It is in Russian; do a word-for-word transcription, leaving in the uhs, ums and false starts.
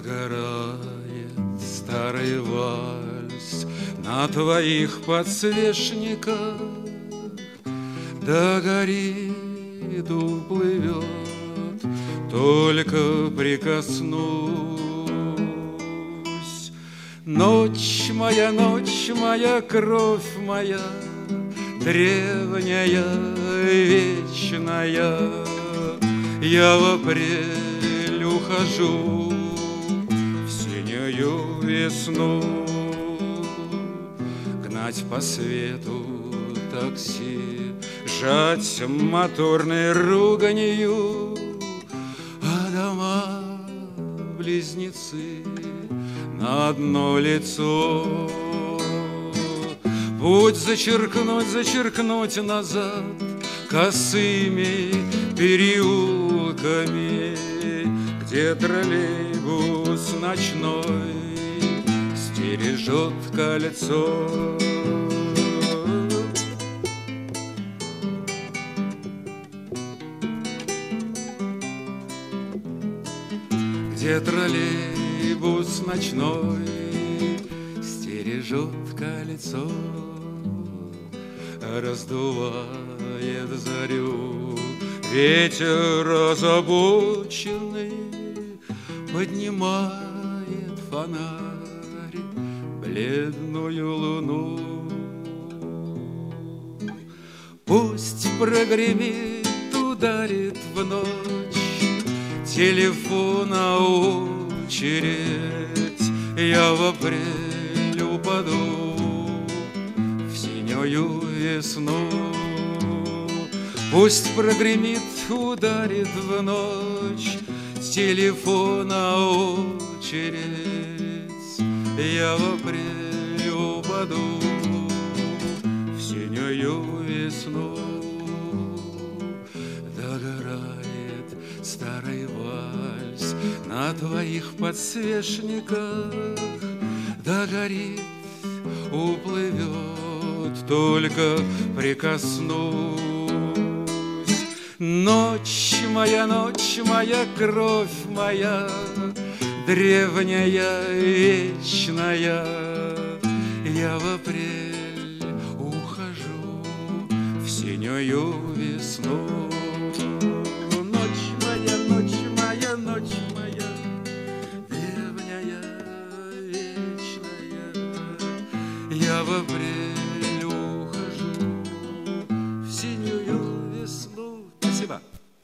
Догорает старый вальс на твоих подсвечниках, догорит, уплывет, только прикоснусь. Ночь моя, ночь моя, кровь моя, древняя, вечная, я в апрель ухожу в синюю весну, гнать по свету такси, жать моторной руганью, а дома-близнецы на одно лицо. Путь зачеркнуть, зачеркнуть назад косыми переулками, где троллейбус ночной стережет кольцо. Где троллейбус ночной стережет кольцо, раздувает зарю ветер озабоченный, поднимает фонарь бледную луну. Пусть прогремит, ударит в ночь телефона очередь, я в апрель упаду в синюю весну. Пусть прогремит, ударит в ночь с телефона очередь, я в апреле упаду в синюю весну. Догорает старый вальс на твоих подсвечниках, догорит, уплывет, только прикоснусь. Ночь моя, ночь моя, кровь моя, древняя, вечная, я в апрель ухожу в синюю весну.